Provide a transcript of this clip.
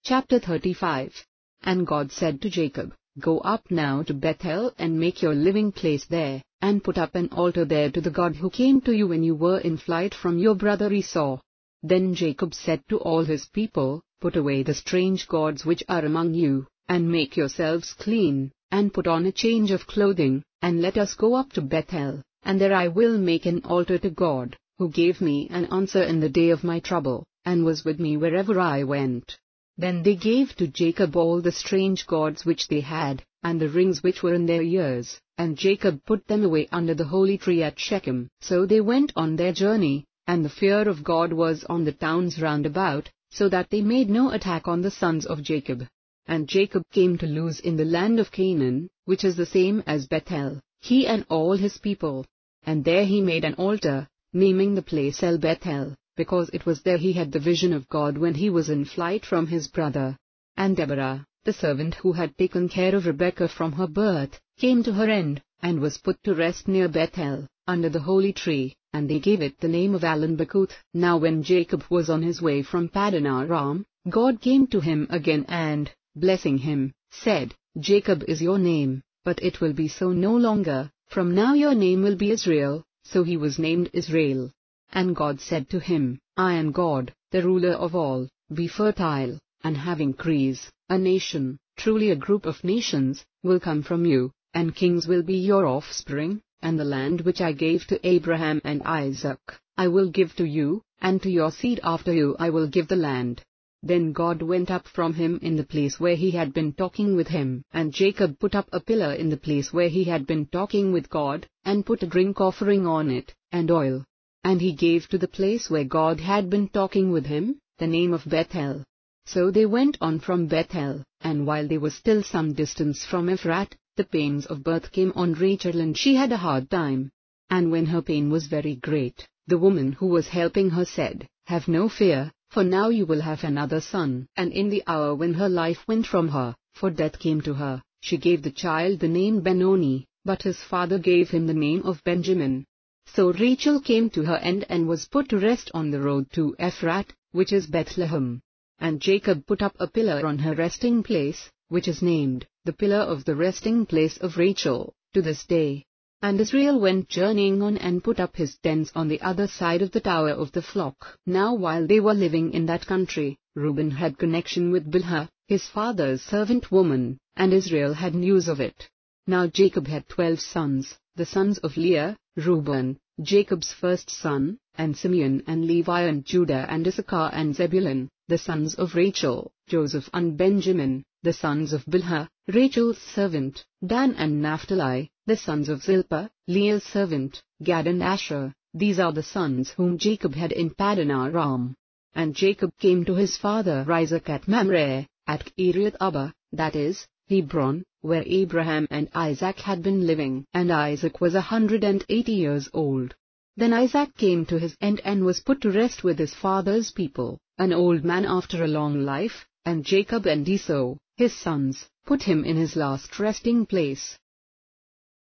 Chapter 35. And God said to Jacob, Go up now to Bethel and make your living place there, and put up an altar there to the God who came to you when you were in flight from your brother Esau. Then Jacob said to all his people, Put away the strange gods which are among you, and make yourselves clean, and put on a change of clothing, and let us go up to Bethel, and there I will make an altar to God, who gave me an answer in the day of my trouble, and was with me wherever I went. Then they gave to Jacob all the strange gods which they had, and the rings which were in their ears, and Jacob put them away under the holy tree at Shechem. So they went on their journey, and the fear of God was on the towns round about, so that they made no attack on the sons of Jacob. And Jacob came to Luz in the land of Canaan, which is the same as Bethel, he and all his people. And there he made an altar, naming the place El Bethel, because it was there he had the vision of God when he was in flight from his brother. And Deborah, the servant who had taken care of Rebekah from her birth, came to her end, and was put to rest near Bethel, under the holy tree, and they gave it the name of Allon-Bacuth. Now when Jacob was on his way from Paddan Aram, God came to him again and, blessing him, said, Jacob is your name, but it will be so no longer, from now your name will be Israel. So he was named Israel. And God said to him, I am God, the ruler of all, be fertile, and have increase. A nation, truly a group of nations, will come from you, and kings will be your offspring, and the land which I gave to Abraham and Isaac, I will give to you, and to your seed after you I will give the land. Then God went up from him in the place where he had been talking with him, and Jacob put up a pillar in the place where he had been talking with God, and put a drink offering on it, and oil. And he gave to the place where God had been talking with him, the name of Bethel. So they went on from Bethel, and while they were still some distance from Ephrat, the pains of birth came on Rachel, and she had a hard time. And when her pain was very great, the woman who was helping her said, Have no fear, for now you will have another son. And in the hour when her life went from her, for death came to her, she gave the child the name Benoni, but his father gave him the name of Benjamin. So Rachel came to her end and was put to rest on the road to Ephrat, which is Bethlehem. And Jacob put up a pillar on her resting place, which is named, the pillar of the resting place of Rachel, to this day. And Israel went journeying on and put up his tents on the other side of the tower of the flock. Now while they were living in that country, Reuben had connection with Bilhah, his father's servant woman, and Israel had news of it. Now Jacob had 12 sons, the sons of Leah, Reuben, Jacob's first son, and Simeon and Levi and Judah and Issachar and Zebulun, the sons of Rachel, Joseph and Benjamin, the sons of Bilhah, Rachel's servant, Dan and Naphtali, the sons of Zilpah, Leah's servant, Gad and Asher. These are the sons whom Jacob had in Paddan Aram. And Jacob came to his father Isaac at Mamre, at Kiriath Arba, that is, Hebron, where Abraham and Isaac had been living, and Isaac was 180 years old. Then Isaac came to his end and was put to rest with his father's people, an old man after a long life, and Jacob and Esau, his sons, put him in his last resting place.